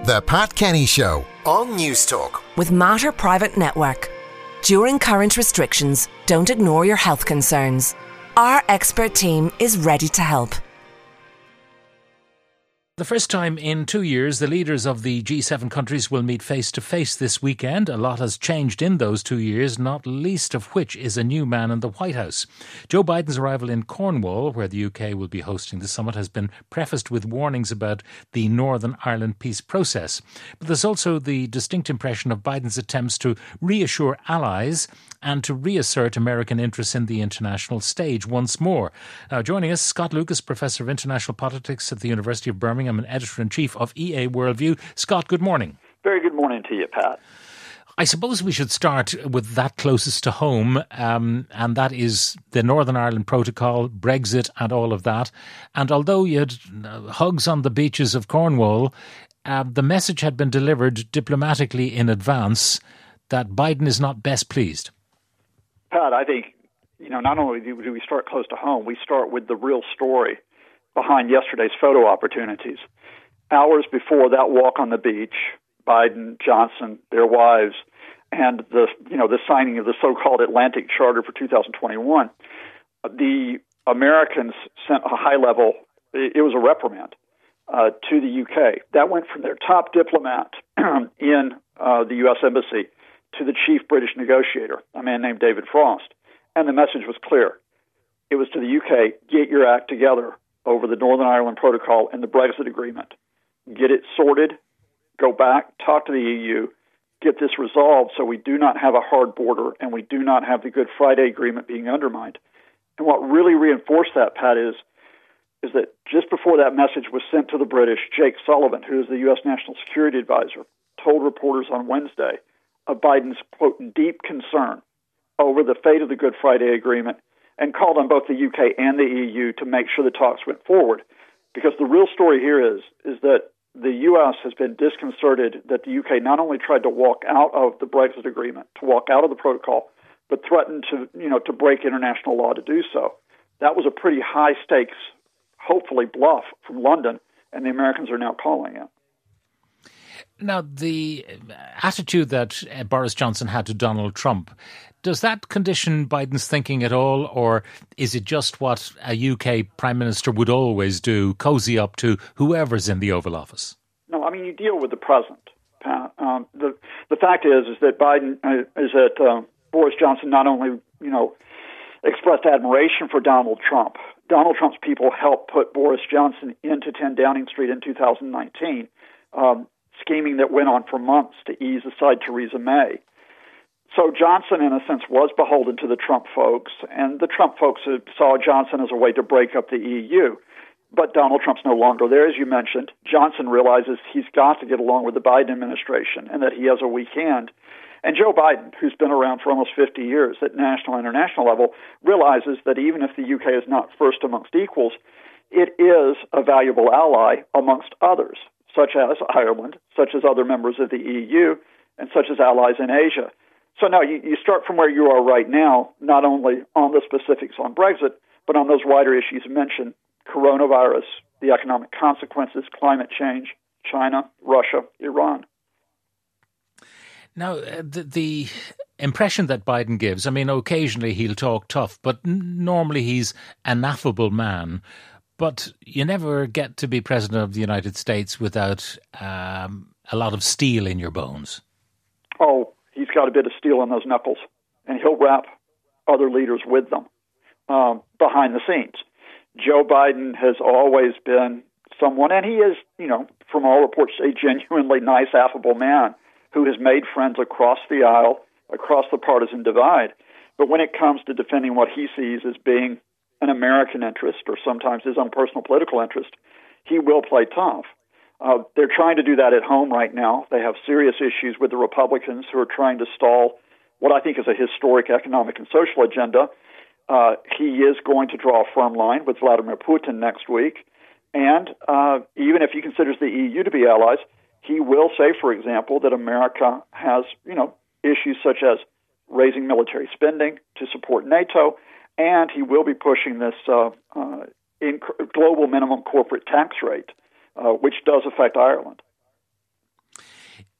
The Pat Kenny Show on News Talk. With Mater Private Network. During current restrictions, don't ignore your health concerns. Our expert team is ready to help. The first time in 2 years, the leaders of the G7 countries will meet face-to-face this weekend. A lot has changed in those 2 years, not least of which is a new man in the White House. Joe Biden's arrival in Cornwall, where the UK will be hosting the summit, has been prefaced with warnings about the Northern Ireland peace process. But there's also the distinct impression of Biden's attempts to reassure allies and to reassert American interests in the international stage once more. Now, joining us, Scott Lucas, Professor of International Politics at the University of Birmingham and Editor-in-Chief of EA Worldview. Scott, good morning. Very good morning to you, Pat. I suppose we should start with that closest to home, and that is the Northern Ireland Protocol, Brexit and all of that. And although you had hugs on the beaches of Cornwall, the message had been delivered diplomatically in advance that Biden is not best pleased. Pat, I think, not only do we start close to home, we start with the real story behind yesterday's photo opportunities. Hours before that walk on the beach, Biden, Johnson, their wives, and the signing of the so-called Atlantic Charter for 2021, the Americans sent a high-level, it was a reprimand to the UK. That went from their top diplomat in the U.S. Embassy to the chief British negotiator, a man named David Frost. And the message was clear. It was to the UK, get your act together over the Northern Ireland Protocol and the Brexit agreement. Get it sorted, go back, talk to the EU, get this resolved so we do not have a hard border and we do not have the Good Friday Agreement being undermined. And what really reinforced that, Pat, is that just before that message was sent to the British, Jake Sullivan, who is the U.S. National Security Advisor, told reporters on Wednesday of Biden's, quote, deep concern over the fate of the Good Friday Agreement and called on both the UK and the EU to make sure the talks went forward. Because the real story here is that the U.S. has been disconcerted that the UK not only tried to walk out of the Brexit agreement, to walk out of the protocol, but threatened to break international law to do so. That was a pretty high stakes, hopefully bluff from London, and the Americans are now calling it. Now, the attitude that Boris Johnson had to Donald Trump, does that condition Biden's thinking at all, or is it just what a UK Prime Minister would always do, cozy up to whoever's in the Oval Office? No, I mean, you deal with the present, Pat. The fact is that Biden, Boris Johnson not only, expressed admiration for Donald Trump. Donald Trump's people helped put Boris Johnson into 10 Downing Street in 2019, scheming that went on for months to ease aside Theresa May. So Johnson, in a sense, was beholden to the Trump folks, and the Trump folks saw Johnson as a way to break up the EU. But Donald Trump's no longer there, as you mentioned. Johnson realizes he's got to get along with the Biden administration and that he has a weak hand. And Joe Biden, who's been around for almost 50 years at national and international level, realizes that even if the UK is not first amongst equals, it is a valuable ally amongst others, such as Ireland, such as other members of the EU, and such as allies in Asia. So now you start from where you are right now, not only on the specifics on Brexit, but on those wider issues mentioned, coronavirus, the economic consequences, climate change, China, Russia, Iran. Now, the impression that Biden gives, I mean, occasionally he'll talk tough, but normally he's an affable man. But you never get to be president of the United States without a lot of steel in your bones. Oh, he's got a bit of steel in those knuckles, and he'll wrap other leaders with them behind the scenes. Joe Biden has always been someone, and he is, from all reports, a genuinely nice, affable man who has made friends across the aisle, across the partisan divide. But when it comes to defending what he sees as being an American interest, or sometimes his own personal political interest, he will play tough. They're trying to do that at home right now. They have serious issues with the Republicans who are trying to stall what I think is a historic economic and social agenda. He is going to draw a firm line with Vladimir Putin next week. And even if he considers the EU to be allies, he will say, for example, that America has, issues such as raising military spending to support NATO, and he will be pushing this global minimum corporate tax rate, which does affect Ireland.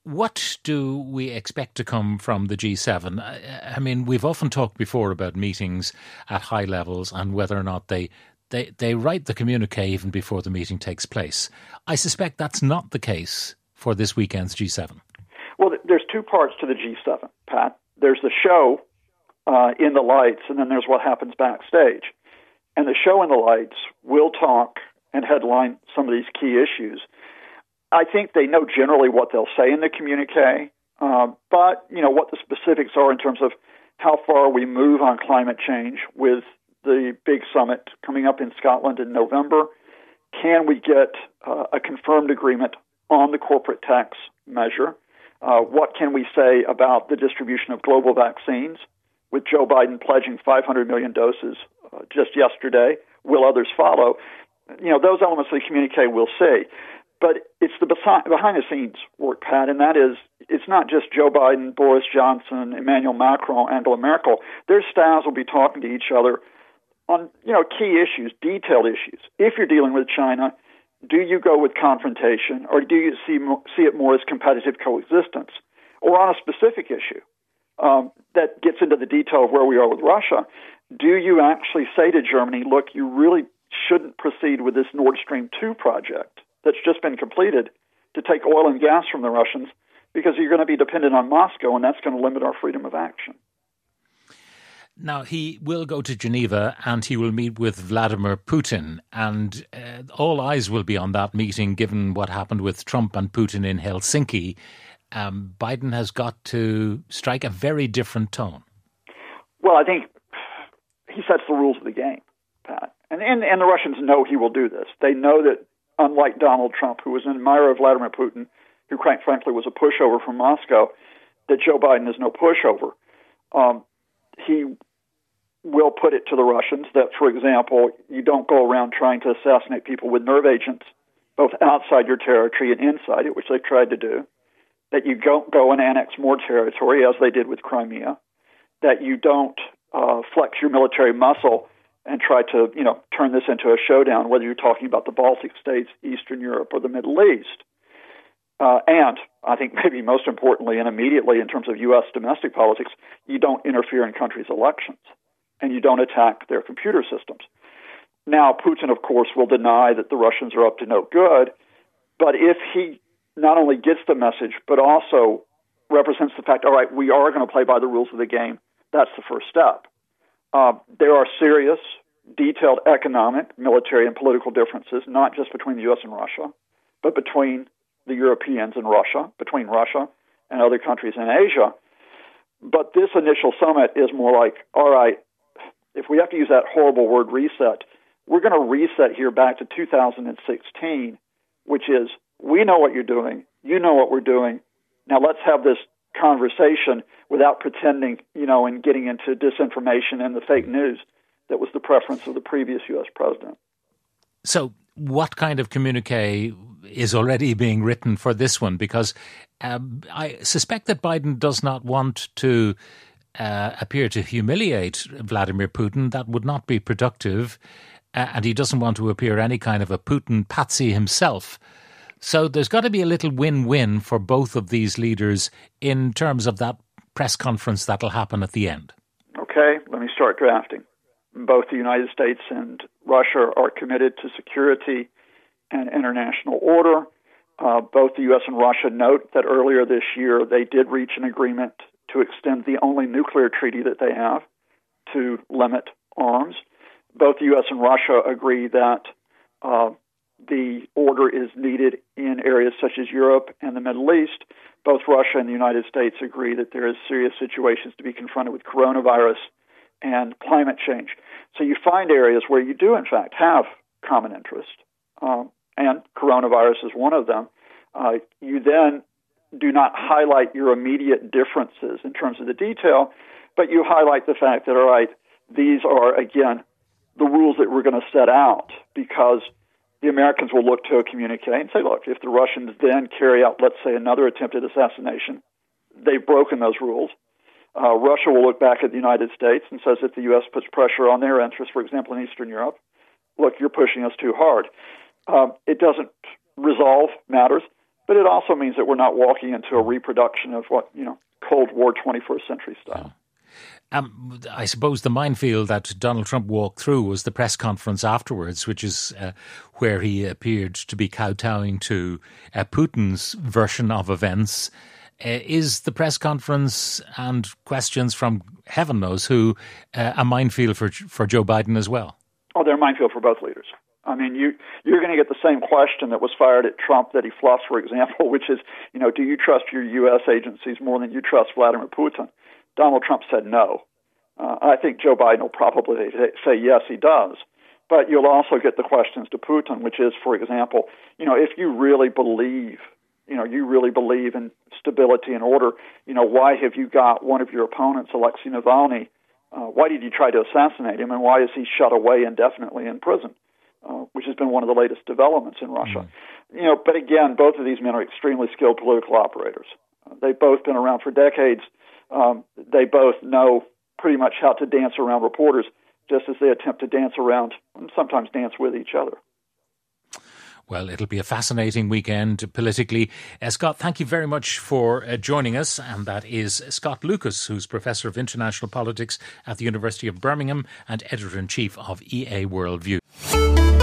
What do we expect to come from the G7? I mean, we've often talked before about meetings at high levels and whether or not they write the communique even before the meeting takes place. I suspect that's not the case for this weekend's G7. Well, there's two parts to the G7, Pat. There's the show in the lights, and then there's what happens backstage. And the show in the lights will talk and headline some of these key issues. I think they know generally what they'll say in the communique, but what the specifics are in terms of how far we move on climate change with the big summit coming up in Scotland in November. Can we get a confirmed agreement on the corporate tax measure? What can we say about the distribution of global vaccines, with Joe Biden pledging 500 million doses just yesterday? Will others follow? Those elements of the communique we'll see. But it's the behind-the-scenes work, Pat, and that is, it's not just Joe Biden, Boris Johnson, Emmanuel Macron, Angela Merkel. Their staffs will be talking to each other on, key issues, detailed issues. If you're dealing with China, do you go with confrontation, or do you see it more as competitive coexistence? Or on a specific issue that gets into the detail of where we are with Russia, do you actually say to Germany, look, you really shouldn't proceed with this Nord Stream 2 project that's just been completed to take oil and gas from the Russians, because you're going to be dependent on Moscow, and that's going to limit our freedom of action. Now, he will go to Geneva and he will meet with Vladimir Putin, and all eyes will be on that meeting given what happened with Trump and Putin in Helsinki. Biden has got to strike a very different tone. Well, I think he sets the rules of the game, Pat. And the Russians know he will do this. They know that, unlike Donald Trump, who was an admirer of Vladimir Putin, who quite frankly was a pushover from Moscow, that Joe Biden is no pushover. He will put it to the Russians that, for example, you don't go around trying to assassinate people with nerve agents, both outside your territory and inside it, which they tried to do, that you don't go and annex more territory, as they did with Crimea, that you don't flex your military muscle and try to, turn this into a showdown, whether you're talking about the Baltic states, Eastern Europe, or the Middle East. And I think maybe most importantly and immediately in terms of U.S. domestic politics, you don't interfere in countries' elections and you don't attack their computer systems. Now, Putin, of course, will deny that the Russians are up to no good, but if he not only gets the message, but also represents the fact, all right, we are going to play by the rules of the game, that's the first step. There are serious, detailed economic, military, and political differences, not just between the U.S. and Russia, but between the Europeans and Russia, between Russia and other countries in Asia. But this initial summit is more like, all right, if we have to use that horrible word reset, we're going to reset here back to 2016, which is, we know what you're doing, you know what we're doing, now let's have this conversation without pretending, and getting into disinformation and the fake news that was the preference of the previous U.S. president. So what kind of communique is already being written for this one? Because I suspect that Biden does not want to appear to humiliate Vladimir Putin. That would not be productive. And he doesn't want to appear any kind of a Putin patsy himself. So there's got to be a little win-win for both of these leaders in terms of that press conference that'll happen at the end. Okay, let me start drafting. Both the United States and Russia are committed to security and international order. Both the U.S. and Russia note that earlier this year they did reach an agreement to extend the only nuclear treaty that they have to limit arms. Both the U.S. and Russia agree that the order is needed in areas such as Europe and the Middle East. Both Russia and the United States agree that there is serious situations to be confronted with coronavirus and climate change. So you find areas where you do, in fact, have common interest, and coronavirus is one of them. You then do not highlight your immediate differences in terms of the detail, but you highlight the fact that, all right, these are, again, the rules that we're going to set out, because the Americans will look to a communique and say, look, if the Russians then carry out, let's say, another attempted assassination, they've broken those rules. Russia will look back at the United States and says if the U.S. puts pressure on their interests, for example, in Eastern Europe, look, you're pushing us too hard. It doesn't resolve matters, but it also means that we're not walking into a reproduction of what, Cold War 21st century style. I suppose the minefield that Donald Trump walked through was the press conference afterwards, which is where he appeared to be kowtowing to Putin's version of events. Is the press conference and questions from heaven knows who a minefield for Joe Biden as well? Oh, they're a minefield for both leaders. I mean, you're going to get the same question that was fired at Trump that he fluffs, for example, which is, do you trust your U.S. agencies more than you trust Vladimir Putin? Donald Trump said no. I think Joe Biden will probably say yes, he does. But you'll also get the questions to Putin, which is, for example, if you really believe, in stability and order, why have you got one of your opponents, Alexei Navalny, why did you try to assassinate him, and why is he shut away indefinitely in prison, which has been one of the latest developments in Russia. But again, both of these men are extremely skilled political operators. They've both been around for decades. They both know pretty much how to dance around reporters, just as they attempt to dance around and sometimes dance with each other. Well, it'll be a fascinating weekend politically. Scott, thank you very much for joining us. And that is Scott Lucas, who's Professor of International Politics at the University of Birmingham and Editor-in-Chief of EA Worldview.